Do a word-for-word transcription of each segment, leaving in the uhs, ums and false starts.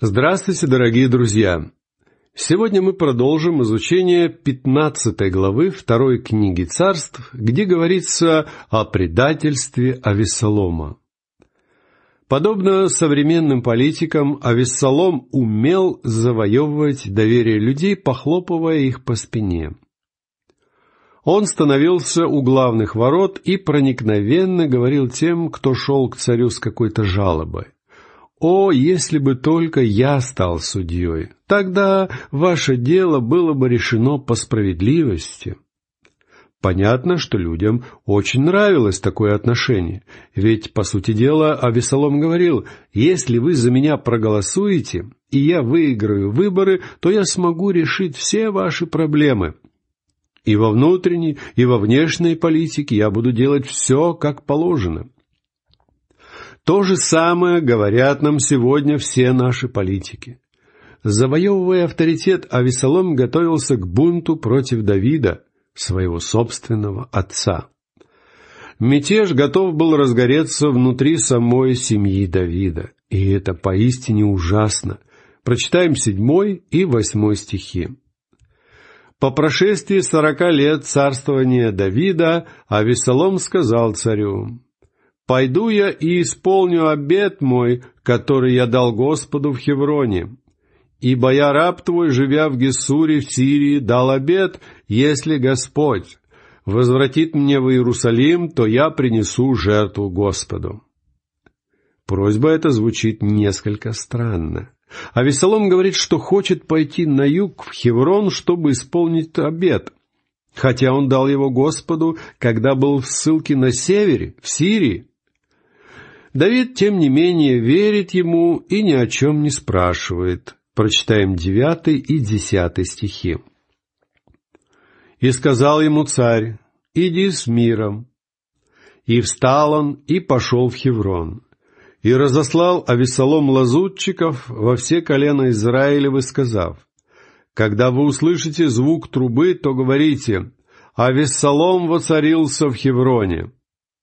Здравствуйте, дорогие друзья! Сегодня мы продолжим изучение пятнадцатой главы второй книги Царств, где говорится о предательстве Авессалома. Подобно современным политикам, Авессалом умел завоевывать доверие людей, похлопывая их по спине. Он становился у главных ворот и проникновенно говорил тем, кто шел к царю с какой-то жалобой: «О, если бы только я стал судьей, тогда ваше дело было бы решено по справедливости». Понятно, что людям очень нравилось такое отношение, ведь, по сути дела, Авессалом говорил: «Если вы за меня проголосуете, и я выиграю выборы, то я смогу решить все ваши проблемы. И во внутренней, и во внешней политике я буду делать все, как положено». То же самое говорят нам сегодня все наши политики. Завоевывая авторитет, Авессалом готовился к бунту против Давида, своего собственного отца. Мятеж готов был разгореться внутри самой семьи Давида, и это поистине ужасно. Прочитаем седьмой и восьмой стихи. «По прошествии сорока лет царствования Давида Авессалом сказал царю: «Пойду я и исполню обет мой, который я дал Господу в Хевроне. Ибо я раб твой, живя в Гессуре в Сирии, дал обет: если Господь возвратит мне в Иерусалим, то я принесу жертву Господу». Просьба эта звучит несколько странно. Авессалом говорит, что хочет пойти на юг в Хеврон, чтобы исполнить обет, хотя он дал его Господу, когда был в ссылке на севере, в Сирии. Давид, тем не менее, верит ему и ни о чем не спрашивает. Прочитаем девятый и десятый стихи. «И сказал ему царь: иди с миром. И встал он и пошел в Хеврон. И разослал Авессалом лазутчиков во все колена Израилевы, сказав: когда вы услышите звук трубы, то говорите: Авессалом воцарился в Хевроне».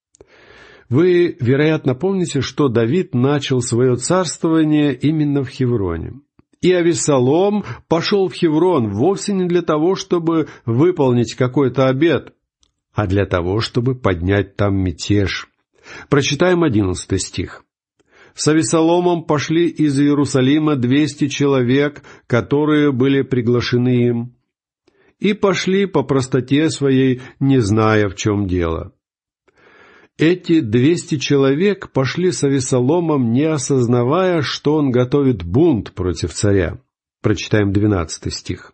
Вы, вероятно, помните, что Давид начал свое царствование именно в Хевроне. И Авессалом пошел в Хеврон вовсе не для того, чтобы выполнить какой-то обет, а для того, чтобы поднять там мятеж. Прочитаем одиннадцатый стих. «С Авессаломом пошли из Иерусалима двести человек, которые были приглашены им, и пошли по простоте своей, не зная, в чем дело». Эти двести человек пошли с Авессаломом, не осознавая, что он готовит бунт против царя. Прочитаем двенадцатый стих.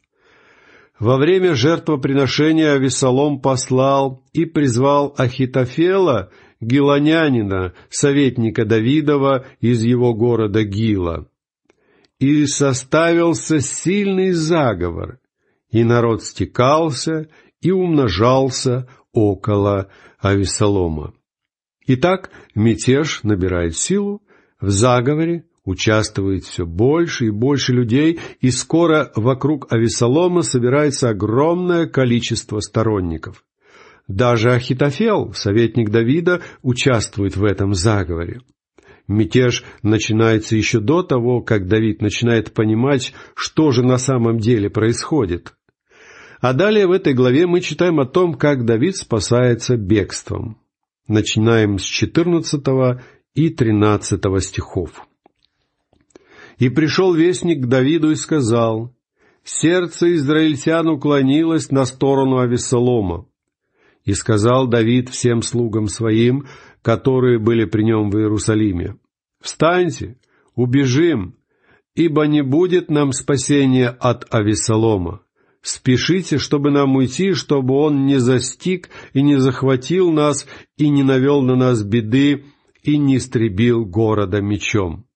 «Во время жертвоприношения Авессалом послал и призвал Ахитофела, гилонянина, советника Давидова из его города Гила. И составился сильный заговор, и народ стекался и умножался около Авессалома». Итак, мятеж набирает силу, в заговоре участвует все больше и больше людей, и скоро вокруг Авессалома собирается огромное количество сторонников. Даже Ахитофел, советник Давида, участвует в этом заговоре. Мятеж начинается еще до того, как Давид начинает понимать, что же на самом деле происходит. А далее в этой главе мы читаем о том, как Давид спасается бегством. Начинаем с четырнадцатого и тринадцатого стихов. «И пришел вестник к Давиду и сказал: сердце израильтян уклонилось на сторону Авессалома. И сказал Давид всем слугам своим, которые были при нем в Иерусалиме: встаньте, убежим, ибо не будет нам спасения от Авессалома. Спешите, чтобы нам уйти, чтобы он не застиг и не захватил нас, и не навел на нас беды, и не истребил города мечом».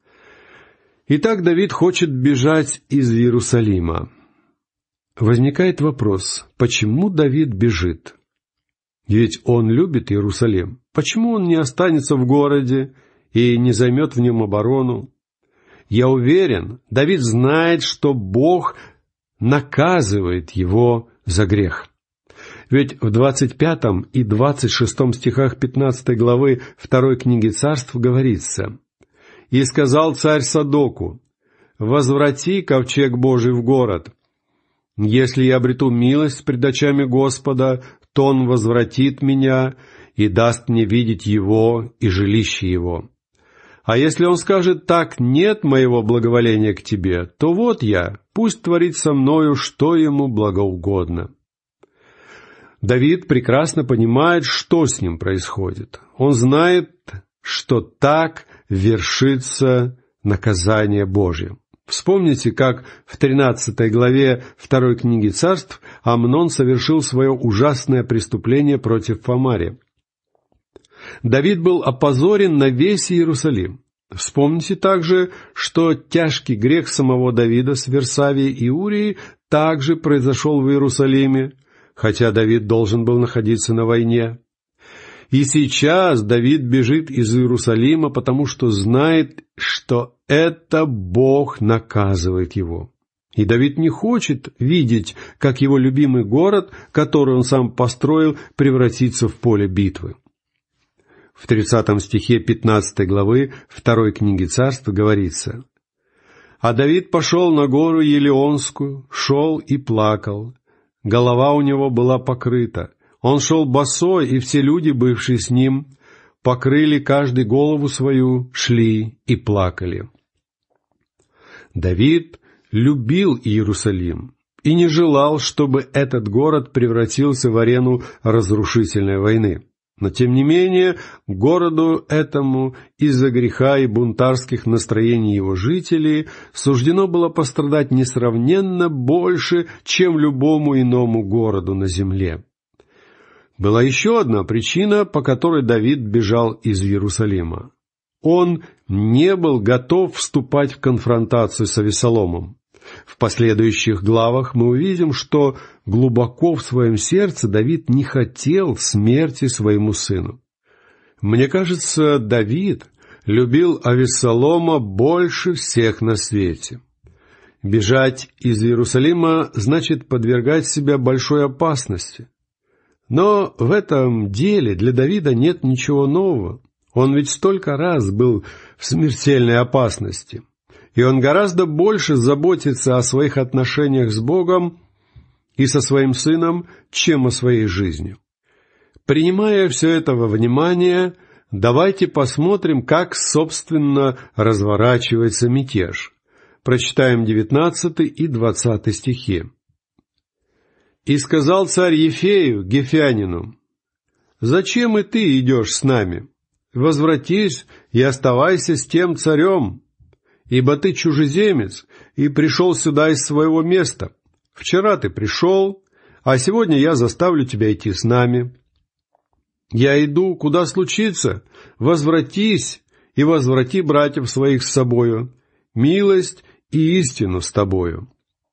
Итак, Давид хочет бежать из Иерусалима. Возникает вопрос: почему Давид бежит? Ведь он любит Иерусалим. Почему он не останется в городе и не займет в нем оборону? Я уверен, Давид знает, что Бог наказывает его за грех. Ведь в двадцать пятом и двадцать шестом стихах пятнадцатой главы второй книги Царств говорится: «И сказал царь Садоку: возврати ковчег Божий в город. Если я обрету милость пред очами Господа, то Он возвратит меня и даст мне видеть Его и жилище Его. А если Он скажет: так, нет моего благоволения к тебе, то вот я, пусть творит со мною, что Ему благоугодно». Давид прекрасно понимает, что с ним происходит. Он знает, что так вершится наказание Божье. Вспомните, как в тринадцатой главе второй книги Царств Амнон совершил свое ужасное преступление против Фамари. Давид был опозорен на весь Иерусалим. Вспомните также, что тяжкий грех самого Давида с Версавией и Урией также произошел в Иерусалиме, хотя Давид должен был находиться на войне. И сейчас Давид бежит из Иерусалима, потому что знает, что это Бог наказывает его. И Давид не хочет видеть, как его любимый город, который он сам построил, превратится в поле битвы. В тридцатом стихе пятнадцатой главы второй книги Царств говорится: «А Давид пошел на гору Елеонскую, шел и плакал. Голова у него была покрыта. Он шел босой, и все люди, бывшие с ним, покрыли каждый голову свою, шли и плакали». Давид любил Иерусалим и не желал, чтобы этот город превратился в арену разрушительной войны. Но, тем не менее, городу этому из-за греха и бунтарских настроений его жителей суждено было пострадать несравненно больше, чем любому иному городу на земле. Была еще одна причина, по которой Давид бежал из Иерусалима. Он не был готов вступать в конфронтацию с Авессаломом. В последующих главах мы увидим, что глубоко в своем сердце Давид не хотел смерти своему сыну. Мне кажется, Давид любил Авессалома больше всех на свете. Бежать из Иерусалима значит подвергать себя большой опасности. Но в этом деле для Давида нет ничего нового. Он ведь столько раз был в смертельной опасности. И он гораздо больше заботится о своих отношениях с Богом и со своим сыном, чем о своей жизни. Принимая все это во внимание, давайте посмотрим, как, собственно, разворачивается мятеж. Прочитаем девятнадцатый и двадцатый стихи. «И сказал царь Ефею, гефянину: зачем и ты идешь с нами? Возвратись и оставайся с тем царем, ибо ты чужеземец и пришел сюда из своего места. Вчера ты пришел, а сегодня я заставлю тебя идти с нами. Я иду, куда случится, возвратись и возврати братьев своих с собою, милость и истину с тобою».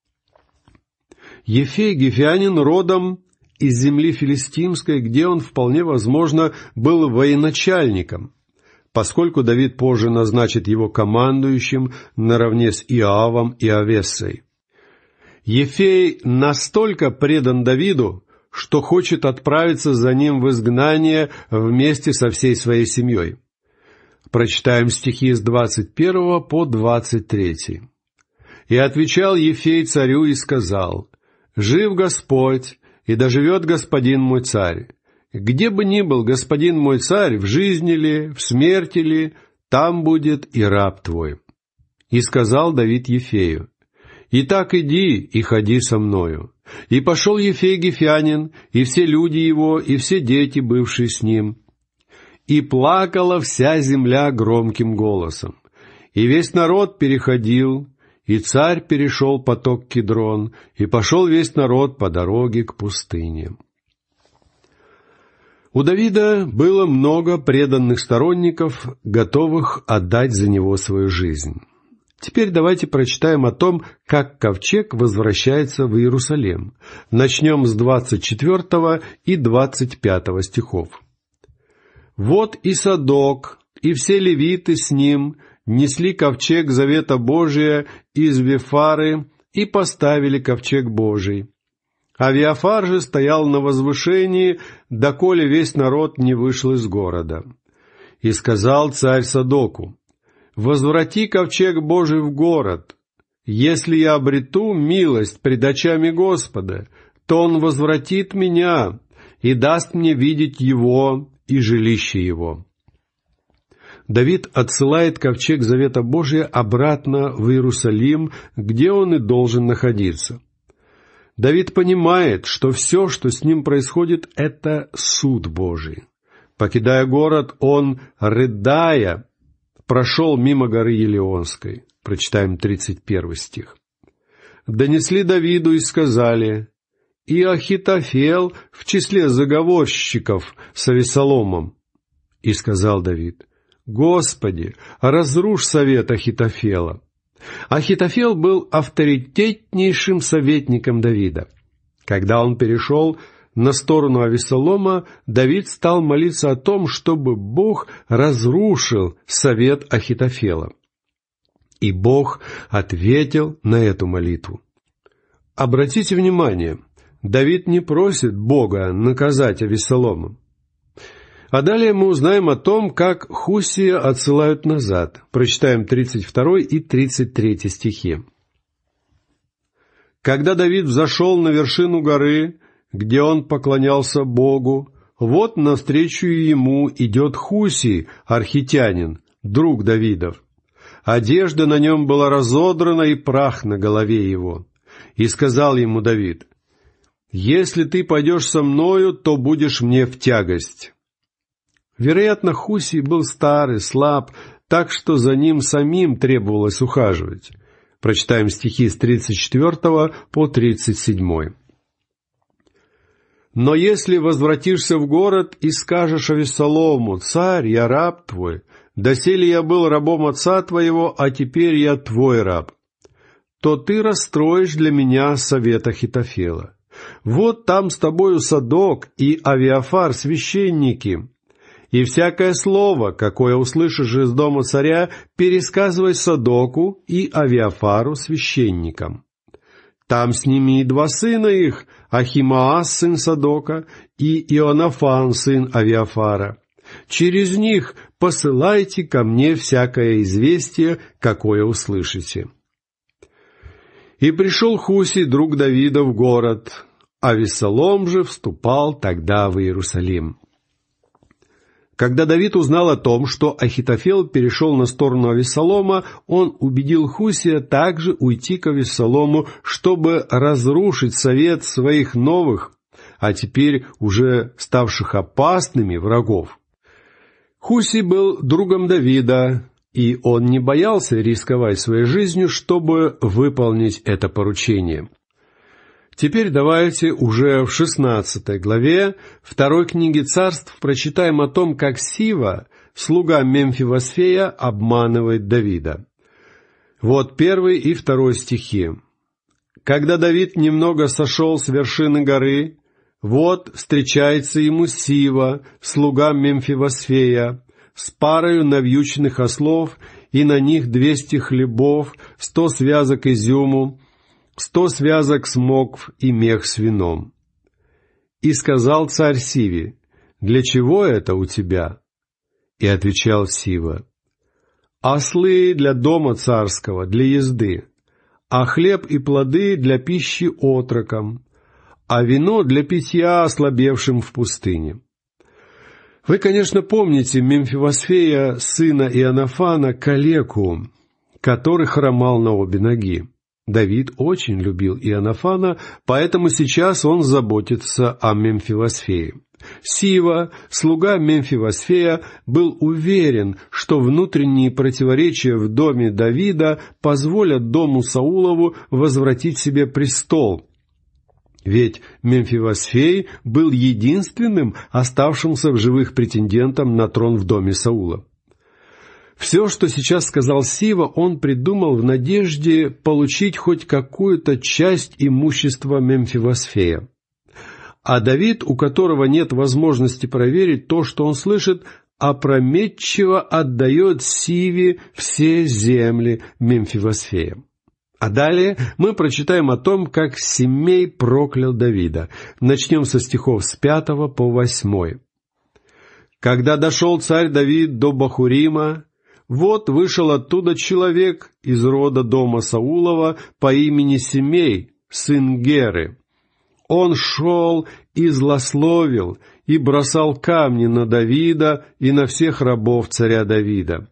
Ефей Гефянин родом из земли филистимской, где он, вполне возможно, был военачальником, поскольку Давид позже назначит его командующим наравне с Иоавом и Авессой. Ефей настолько предан Давиду, что хочет отправиться за ним в изгнание вместе со всей своей семьей. Прочитаем стихи с двадцать первого по двадцать третий. «И отвечал Ефей царю и сказал: жив Господь, и доживет господин мой царь. Где бы ни был господин мой царь, в жизни ли, в смерти ли, там будет и раб твой. И сказал Давид Ефею: итак иди и ходи со мною. И пошел Ефей Гефянин, и все люди его, и все дети, бывшие с ним. И плакала вся земля громким голосом. И весь народ переходил, и царь перешел поток Кидрон, и пошел весь народ по дороге к пустыне». У Давида было много преданных сторонников, готовых отдать за него свою жизнь. Теперь давайте прочитаем о том, как ковчег возвращается в Иерусалим. Начнем с двадцать четвертого и двадцать пятого стихов. «Вот и Садок, и все левиты с ним несли ковчег завета Божия из Вифары и поставили ковчег Божий. А Виафар же стоял на возвышении, доколе весь народ не вышел из города. И сказал царь Садоку: возврати ковчег Божий в город, Если я обрету милость пред очами Господа, то Он возвратит меня и даст мне видеть Его и жилище Его». Давид отсылает ковчег Завета Божия обратно в Иерусалим, где он и должен находиться. Давид понимает, что все, что с ним происходит, — это суд Божий. Покидая город, он, рыдая, прошел мимо горы Елеонской. Прочитаем тридцать первый стих. «Донесли Давиду и сказали: и Ахитофел в числе заговорщиков с Авессаломом. И сказал Давид: Господи, разрушь совет Ахитофела». Ахитофел был авторитетнейшим советником Давида. Когда он перешел на сторону Авессалома, Давид стал молиться о том, чтобы Бог разрушил совет Ахитофела. И Бог ответил на эту молитву. Обратите внимание, Давид не просит Бога наказать Авессалома. А далее мы узнаем о том, как Хусия отсылают назад. Прочитаем тридцать второй и тридцать третий стихи. «Когда Давид взошел на вершину горы, где он поклонялся Богу, вот навстречу ему идет Хусий, архитянин, друг Давидов. Одежда на нем была разодрана и прах на голове его. И сказал ему Давид: «Если ты пойдешь со мною, то будешь мне в тягость». Вероятно, Хусий был стар и слаб, так что за ним самим требовалось ухаживать. Прочитаем стихи с тридцать четвертого по тридцать седьмой. «Но если возвратишься в город и скажешь Авессалому: царь, я раб твой, доселе я был рабом отца твоего, а теперь я твой раб, то ты расстроишь для меня совет Ахитофела. Вот там с тобою Садок и Авиафар, священники, и всякое слово, какое услышишь из дома царя, пересказывай Садоку и Авиафару, священникам. Там с ними и два сына их, Ахимаас, сын Садока, и Ионафан, сын Авиафара. Через них посылайте ко мне всякое известие, какое услышите». И пришел Хусий, друг Давида, в город, Авессалом же вступал тогда в Иерусалим. Когда Давид узнал о том, что Ахитофел перешел на сторону Авессалома, он убедил Хусия также уйти к Авессалому, чтобы разрушить совет своих новых, а теперь уже ставших опасными врагов. Хусий был другом Давида, и он не боялся рисковать своей жизнью, чтобы выполнить это поручение. Теперь давайте уже в шестнадцатой главе второй книги Царств прочитаем о том, как Сива, слуга Мемфивосфея, обманывает Давида. Вот первый и второй стихи. «Когда Давид немного сошел с вершины горы, вот встречается ему Сива, слуга Мемфивосфея, с парою навьюченных ослов, и на них двести хлебов, сто связок изюму, сто связок смокв и мех с вином. И сказал царь Сиве: для чего это у тебя? И отвечал Сива: ослы для дома царского, для езды, а хлеб и плоды для пищи отрокам, а вино для питья ослабевшим в пустыне. Вы, конечно, помните Мемфивосфея, сына Ионафана, калеку, который хромал на обе ноги. Давид очень любил Ионафана, поэтому сейчас он заботится о Мемфивосфее. Сива, слуга Мемфивосфея, был уверен, что внутренние противоречия в доме Давида позволят дому Саулову возвратить себе престол. Ведь Мемфивосфей был единственным оставшимся в живых претендентом на трон в доме Саула. Все, что сейчас сказал Сива, он придумал в надежде получить хоть какую-то часть имущества Мемфивосфея. А Давид, у которого нет возможности проверить то, что он слышит, опрометчиво отдает Сиве все земли Мемфивосфея. А далее мы прочитаем о том, как Семей проклял Давида. Начнем со стихов с пятого по восьмой. «Когда дошел царь Давид до Бахурима, Вот вышел оттуда человек из рода дома Саулова по имени Семей, сын Геры. Он шел и злословил, и бросал камни на Давида и на всех рабов царя Давида.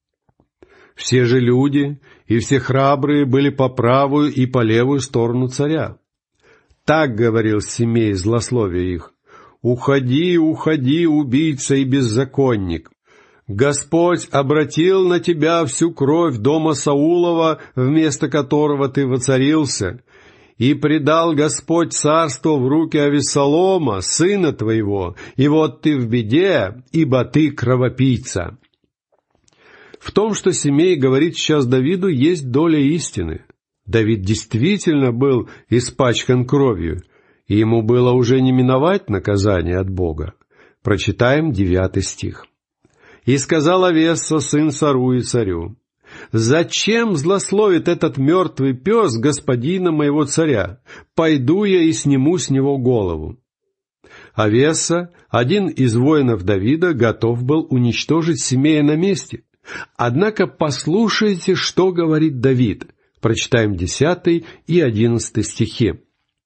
Все же люди и все храбрые были по правую и по левую сторону царя. Так говорил Семей, злословя их: «Уходи, уходи, убийца и беззаконник! Господь обратил на тебя всю кровь дома Саулова, вместо которого ты воцарился, и предал Господь царство в руки Авессалома, сына твоего, и вот ты в беде, ибо ты кровопийца». В том, что Семей говорит сейчас Давиду, есть доля истины. Давид действительно был испачкан кровью, и ему было уже не миновать наказание от Бога. Прочитаем девятый стих. «И сказал Авесса, сын Саруи, царю: зачем злословит этот мертвый пес господина моего царя? Пойду я и сниму с него голову». Авесса, один из воинов Давида, готов был уничтожить Семея на месте. Однако послушайте, что говорит Давид. Прочитаем десятый и одиннадцатый стихи.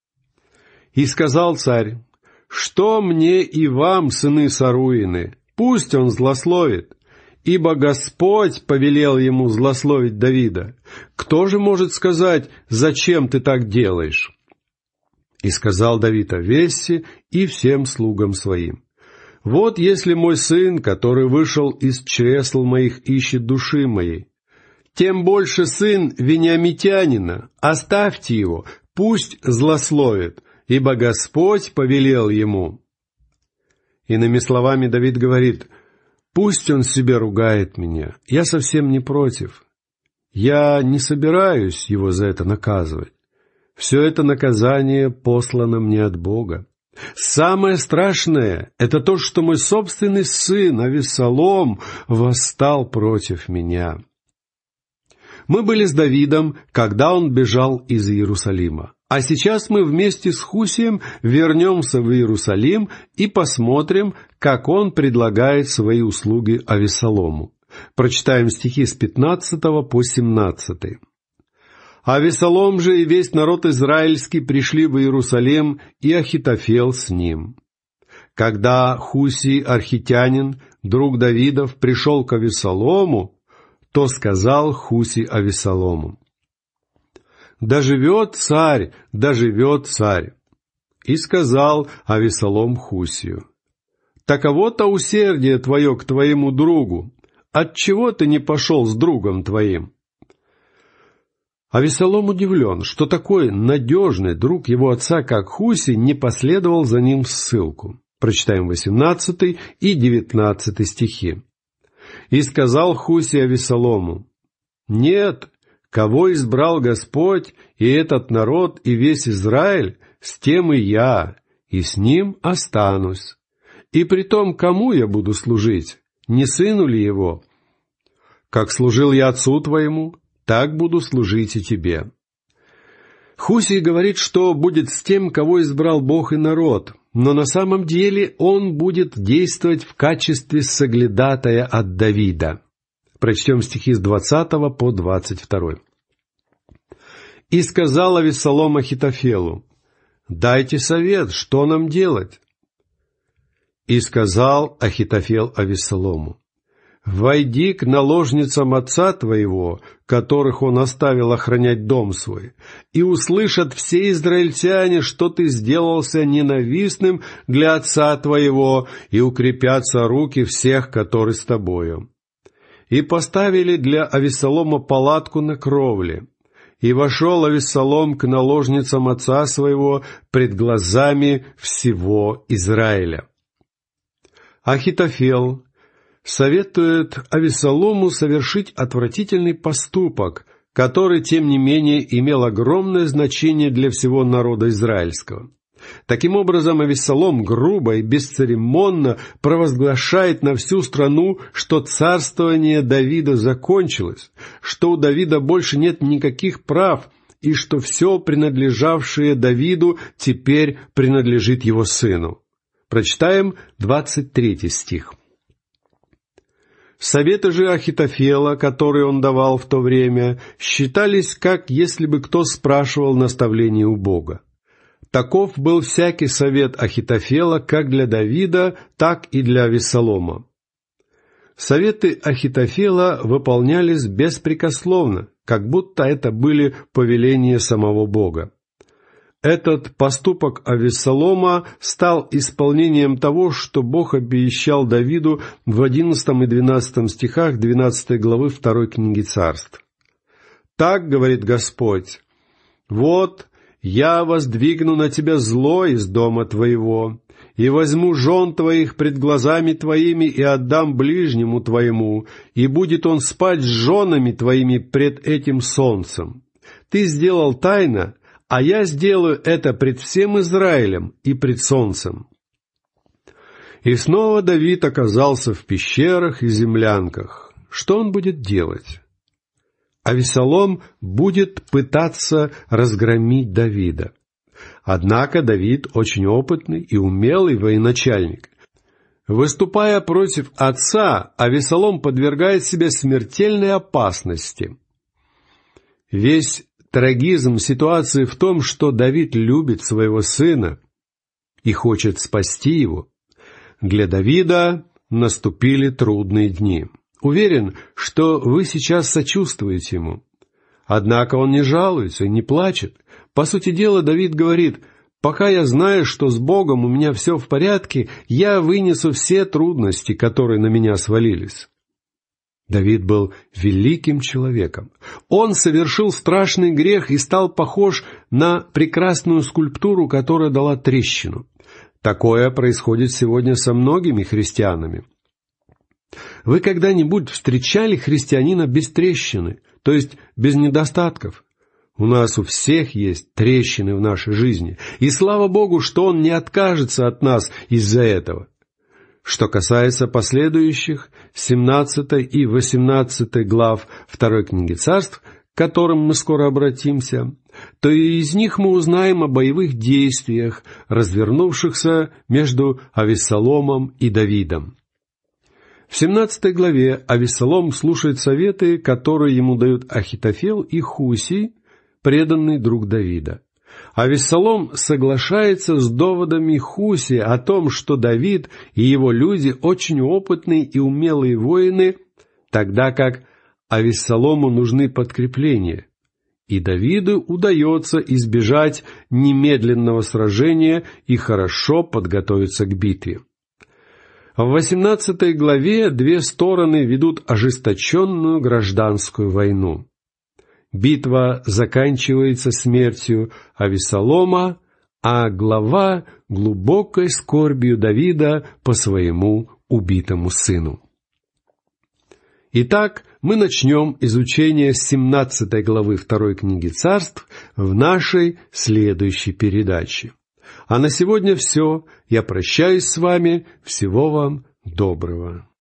«И сказал царь: что мне и вам, сыны Саруины? Пусть он злословит, ибо Господь повелел ему злословить Давида. Кто же может сказать, зачем ты так делаешь?» И сказал Давид Авессе и всем слугам своим: «Вот если мой сын, который вышел из чресл моих, ищет души моей, тем больше сын вениамитянина, оставьте его, пусть злословит, ибо Господь повелел ему». Иными словами, Давид говорит: пусть он себе ругает меня, я совсем не против. Я не собираюсь его за это наказывать. Все это наказание послано мне от Бога. Самое страшное — это то, что мой собственный сын Авессалом восстал против меня. Мы были с Давидом, когда он бежал из Иерусалима. А сейчас мы вместе с Хусием вернемся в Иерусалим и посмотрим, как он предлагает свои услуги Авессалому. Прочитаем стихи с пятнадцатого по семнадцатый. «Авессалом же и весь народ израильский пришли в Иерусалим, и Ахитофел с ним. Когда Хусий архитянин, друг Давидов, пришел к Авессалому, то сказал Хусий Авессалому: да живет царь, да живет царь. И сказал Авессалом Хусию: таково-то усердие твое к твоему другу, отчего ты не пошел с другом твоим? Авессалом удивлен, что такой надежный друг его отца, как Хусий, не последовал за ним в ссылку. Прочитаем восемнадцатый и девятнадцатый стихи. «И сказал Хусий Авессалому: нет, кого избрал Господь, и этот народ, и весь Израиль, с тем и я, и с ним останусь. И притом, кому я буду служить? Не сыну ли его? Как служил я отцу твоему, так буду служить и тебе». Хусий говорит, что будет с тем, кого избрал Бог и народ, но на самом деле он будет действовать в качестве соглядатая от Давида. Прочтем стихи с двадцатого по двадцать второй. «И сказал Авессалом Ахитофелу: дайте совет, что нам делать?» И сказал Ахитофел Авессалому: войди к наложницам отца твоего, которых он оставил охранять дом свой, и услышат все израильтяне, что ты сделался ненавистным для отца твоего, и укрепятся руки всех, которые с тобою. И поставили для Авессалома палатку на кровле. И вошел Авессалом к наложницам отца своего пред глазами всего Израиля. Ахитофел советует Авессалому совершить отвратительный поступок, который, тем не менее, имел огромное значение для всего народа израильского. Таким образом, Авессалом грубо и бесцеремонно провозглашает на всю страну, что царствование Давида закончилось, что у Давида больше нет никаких прав, и что все, принадлежавшее Давиду, теперь принадлежит его сыну. Прочитаем двадцать третий стих. Советы же Ахитофела, которые он давал в то время, считались, как если бы кто спрашивал наставление у Бога. Таков был всякий совет Ахитофела как для Давида, так и для Авессалома. Советы Ахитофела выполнялись беспрекословно, как будто это были повеления самого Бога. Этот поступок Авессалома стал исполнением того, что Бог обещал Давиду в одиннадцатом и двенадцатом стихах двенадцатой главы второй книги Царств. «Так, — говорит Господь, — вот я воздвигну на тебя зло из дома твоего, и возьму жен твоих пред глазами твоими и отдам ближнему твоему, и будет он спать с женами твоими пред этим солнцем. Ты сделал тайно, а я сделаю это пред всем Израилем и пред солнцем». И снова Давид оказался в пещерах и землянках. Что он будет делать? Авессалом будет пытаться разгромить Давида. Однако Давид очень опытный и умелый военачальник. Выступая против отца, Авессалом подвергает себя смертельной опасности. Весь трагизм ситуации в том, что Давид любит своего сына и хочет спасти его. Для Давида наступили трудные дни. Уверен, что вы сейчас сочувствуете ему. Однако он не жалуется и не плачет. По сути дела, Давид говорит: «Пока я знаю, что с Богом у меня все в порядке, я вынесу все трудности, которые на меня свалились». Давид был великим человеком. Он совершил страшный грех и стал похож на прекрасную скульптуру, которая дала трещину. Такое происходит сегодня со многими христианами. Вы когда-нибудь встречали христианина без трещины, то есть без недостатков? У нас у всех есть трещины в нашей жизни, и слава Богу, что Он не откажется от нас из-за этого. Что касается последующих, семнадцатой и восемнадцатой глав второй книги Царств, к которым мы скоро обратимся, то и из них мы узнаем о боевых действиях, развернувшихся между Авессаломом и Давидом. В семнадцатой главе Авессалом слушает советы, которые ему дают Ахитофел и Хусий, преданный друг Давида. Авессалом соглашается с доводами Хусия о том, что Давид и его люди очень опытные и умелые воины, тогда как Авессалому нужны подкрепления, и Давиду удается избежать немедленного сражения и хорошо подготовиться к битве. В восемнадцатой главе две стороны ведут ожесточенную гражданскую войну. Битва заканчивается смертью Авессалома, а глава — глубокой скорбью Давида по своему убитому сыну. Итак, мы начнем изучение семнадцатой главы второй книги Царств в нашей следующей передаче. А на сегодня все. Я прощаюсь с вами. Всего вам доброго.